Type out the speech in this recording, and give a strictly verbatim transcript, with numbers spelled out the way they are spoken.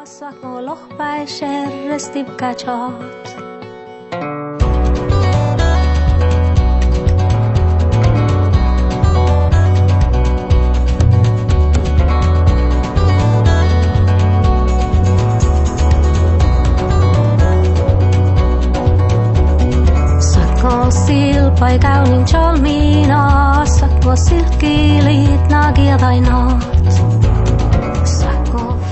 Sakno lohpäi sherresti kachot. Sakno silpai kaunin cholmina, sakno silkkilit nagiatainat. Sakno